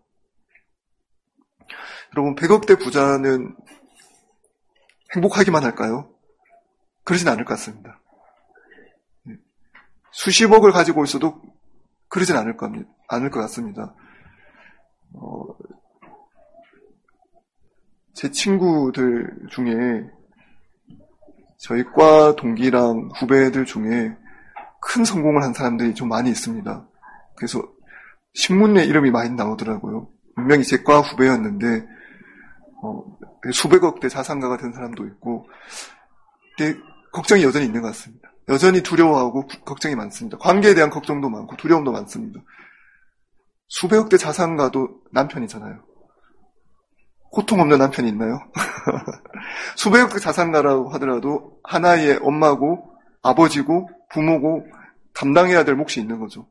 여러분 100억대 부자는 행복하기만 할까요? 그러진 않을 것 같습니다. 수십억을 가지고 있어도 그러진 않을 것 같습니다. 제 친구들 중에 저희 과 동기랑 후배들 중에 큰 성공을 한 사람들이 좀 많이 있습니다. 그래서 신문에 이름이 많이 나오더라고요. 분명히 제 과 후배였는데 수백억대 자산가가 된 사람도 있고 근데 걱정이 여전히 있는 것 같습니다. 여전히 두려워하고 걱정이 많습니다. 관계에 대한 걱정도 많고 두려움도 많습니다. 수백억대 자산가도 남편이잖아요. 고통 없는 남편이 있나요? 수백억대 자산가라고 하더라도 하나의 엄마고 아버지고 부모고 감당해야 될 몫이 있는 거죠.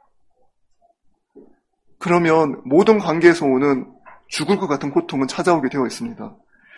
그러면 모든 관계에서 오는 죽을 것 같은 고통은 찾아오게 되어 있습니다.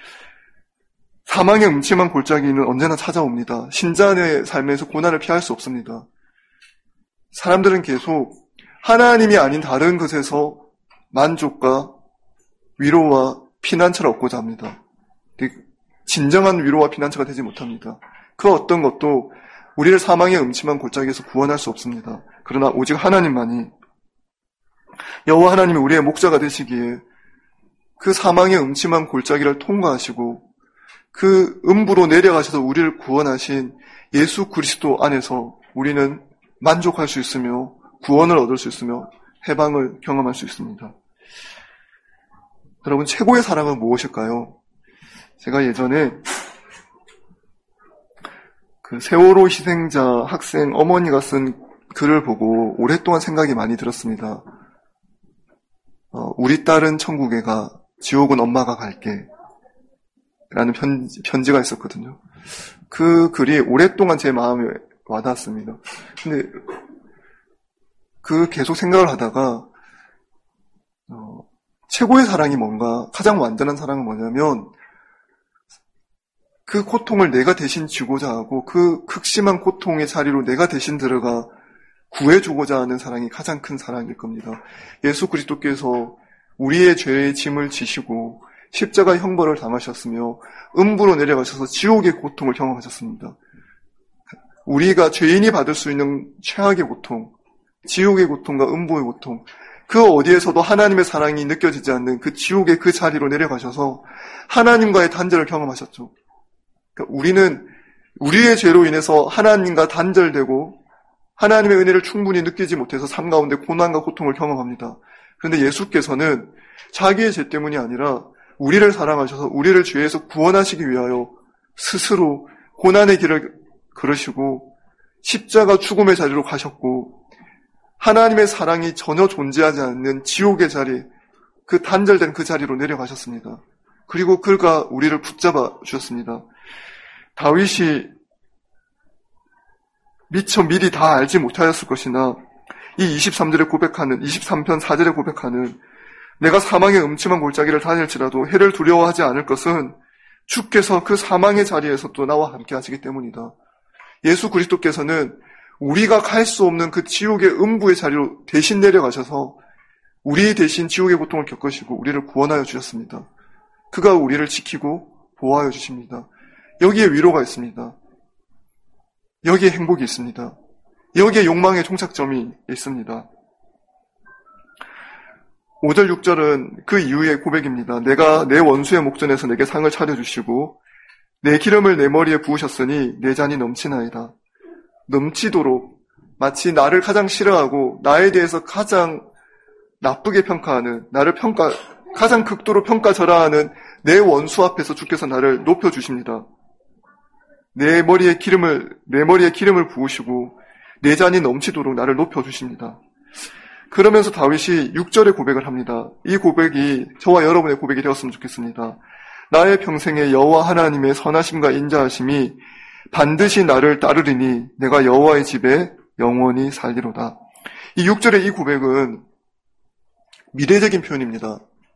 사망의 음침한 골짜기는 언제나 찾아옵니다. 신자의 삶에서 고난을 피할 수 없습니다. 사람들은 계속 하나님이 아닌 다른 것에서 만족과 위로와 피난처를 얻고자 합니다. 진정한 위로와 피난처가 되지 못합니다. 그 어떤 것도 우리를 사망의 음침한 골짜기에서 구원할 수 없습니다. 그러나 오직 하나님만이 여호와 하나님이 우리의 목자가 되시기에 그 사망의 음침한 골짜기를 통과하시고 그 음부로 내려가셔서 우리를 구원하신 예수 그리스도 안에서 우리는 만족할 수 있으며 구원을 얻을 수 있으며 해방을 경험할 수 있습니다. 여러분 최고의 사랑은 무엇일까요? 제가 예전에 그 세월호 희생자 학생 어머니가 쓴 글을 보고 오랫동안 생각이 많이 들었습니다. 우리 딸은 천국에 가, 지옥은 엄마가 갈게 라는 편지가 있었거든요. 그 글이 오랫동안 제 마음에 와닿았습니다. 근데 계속 생각을 하다가 최고의 사랑이 뭔가, 가장 완전한 사랑은 뭐냐면 그 고통을 내가 대신 지고자 하고 그 극심한 고통의 자리로 내가 대신 들어가 구해주고자 하는 사랑이 가장 큰 사랑일 겁니다. 예수 그리스도께서 우리의 죄의 짐을 지시고 십자가 형벌을 당하셨으며 음부로 내려가셔서 지옥의 고통을 경험하셨습니다. 우리가 죄인이 받을 수 있는 최악의 고통, 지옥의 고통과 음부의 고통, 그 어디에서도 하나님의 사랑이 느껴지지 않는 그 지옥의 그 자리로 내려가셔서 하나님과의 단절을 경험하셨죠. 그러니까 우리는 우리의 죄로 인해서 하나님과 단절되고 하나님의 은혜를 충분히 느끼지 못해서 삶 가운데 고난과 고통을 경험합니다. 그런데 예수께서는 자기의 죄 때문이 아니라 우리를 사랑하셔서 우리를 죄에서 구원하시기 위하여 스스로 고난의 길을 걸으시고 십자가 죽음의 자리로 가셨고 하나님의 사랑이 전혀 존재하지 않는 지옥의 자리, 그 단절된 그 자리로 내려가셨습니다. 그리고 그가 우리를 붙잡아 주셨습니다. 다윗이 미처 미리 다 알지 못하였을 것이나 이 23편 4절에 고백하는 내가 사망의 음침한 골짜기를 다닐지라도 해를 두려워하지 않을 것은 주께서 그 사망의 자리에서 또 나와 함께 하시기 때문이다. 예수 그리스도께서는 우리가 갈 수 없는 그 지옥의 음부의 자리로 대신 내려가셔서 우리 대신 지옥의 고통을 겪으시고 우리를 구원하여 주셨습니다. 그가 우리를 지키고 보호하여 주십니다. 여기에 위로가 있습니다. 여기에 행복이 있습니다. 여기에 욕망의 종착점이 있습니다. 5절 6절은 그 이후의 고백입니다. 내가 내 원수의 목전에서 내게 상을 차려주시고 내 기름을 내 머리에 부으셨으니 내 잔이 넘치나이다. 넘치도록 마치 나를 가장 싫어하고 나에 대해서 가장 나쁘게 평가하는 가장 극도로 평가절하하는 내 원수 앞에서 주께서 나를 높여주십니다. 내 머리에 기름을 부으시고 내 잔이 넘치도록 나를 높여주십니다. 그러면서 다윗이 6절의 고백을 합니다. 이 고백이 저와 여러분의 고백이 되었으면 좋겠습니다. 나의 평생에 여호와 하나님의 선하심과 인자하심이 반드시 나를 따르리니 내가 여호와의 집에 영원히 살리로다. 이 6절의 이 고백은 미래적인 표현입니다.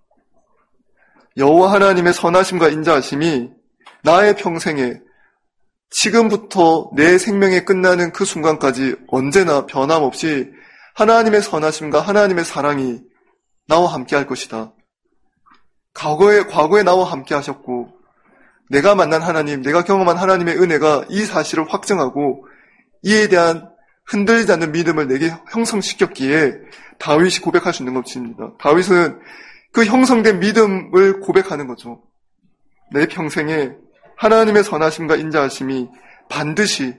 여호와 하나님의 선하심과 인자하심이 나의 평생에 지금부터 내 생명이 끝나는 그 순간까지 언제나 변함없이 하나님의 선하심과 하나님의 사랑이 나와 함께 할 것이다. 과거에 나와 함께 하셨고 내가 만난 하나님, 내가 경험한 하나님의 은혜가 이 사실을 확증하고 이에 대한 흔들리지 않는 믿음을 내게 형성시켰기에 다윗이 고백할 수 있는 것입니다. 다윗은 그 형성된 믿음을 고백하는 거죠. 내 평생에 하나님의 선하심과 인자하심이 반드시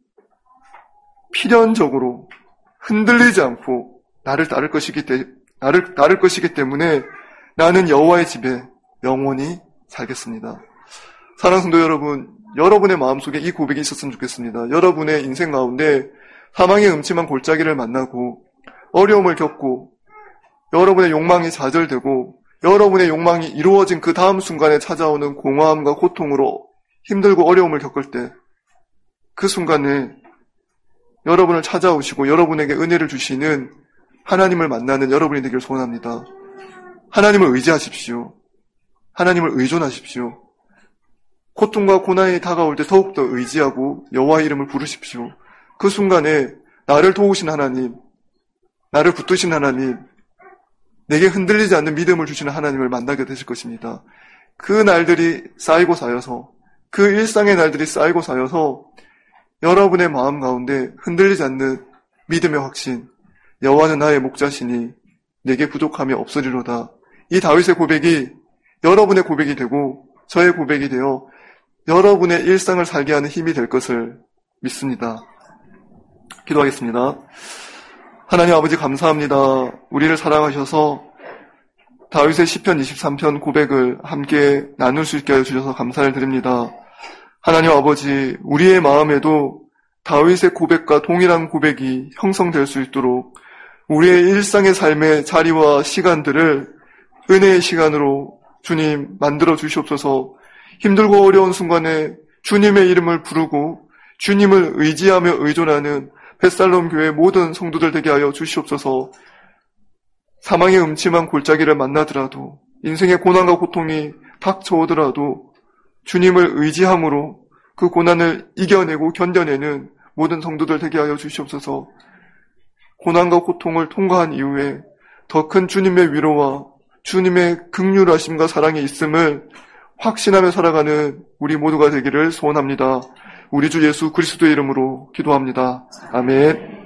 필연적으로 흔들리지 않고 나를 따를 것이기 때문에 나는 여호와의 집에 영원히 살겠습니다. 사랑하는 성도 여러분, 여러분의 마음속에 이 고백이 있었으면 좋겠습니다. 여러분의 인생 가운데 사망의 음침한 골짜기를 만나고 어려움을 겪고 여러분의 욕망이 좌절되고 여러분의 욕망이 이루어진 그 다음 순간에 찾아오는 공허함과 고통으로 힘들고 어려움을 겪을 때 그 순간에 여러분을 찾아오시고 여러분에게 은혜를 주시는 하나님을 만나는 여러분이 되기를 소원합니다. 하나님을 의지하십시오. 하나님을 의존하십시오. 고통과 고난이 다가올 때 더욱더 의지하고 여호와의 이름을 부르십시오. 그 순간에 나를 도우신 하나님, 나를 붙드신 하나님, 내게 흔들리지 않는 믿음을 주시는 하나님을 만나게 되실 것입니다. 그 날들이 쌓이고 쌓여서, 그 일상의 날들이 쌓이고 쌓여서 여러분의 마음 가운데 흔들리지 않는 믿음의 확신, 여호와는 나의 목자시니 내게 부족함이 없으리로다. 이 다윗의 고백이 여러분의 고백이 되고 저의 고백이 되어 여러분의 일상을 살게 하는 힘이 될 것을 믿습니다. 기도하겠습니다. 하나님 아버지 감사합니다. 우리를 사랑하셔서 다윗의 시편 23편 고백을 함께 나눌 수 있게 하여 주셔서 감사를 드립니다. 하나님 아버지, 우리의 마음에도 다윗의 고백과 동일한 고백이 형성될 수 있도록 우리의 일상의 삶의 자리와 시간들을 은혜의 시간으로 주님 만들어 주시옵소서. 힘들고 어려운 순간에 주님의 이름을 부르고 주님을 의지하며 의존하는 벳살롬 교회 모든 성도들 되게 하여 주시옵소서. 사망의 음침한 골짜기를 만나더라도 인생의 고난과 고통이 닥쳐오더라도 주님을 의지함으로 그 고난을 이겨내고 견뎌내는 모든 성도들 되게 하여 주시옵소서. 고난과 고통을 통과한 이후에 더 큰 주님의 위로와 주님의 긍휼하심과 사랑이 있음을 확신하며 살아가는 우리 모두가 되기를 소원합니다. 우리 주 예수 그리스도의 이름으로 기도합니다. 아멘.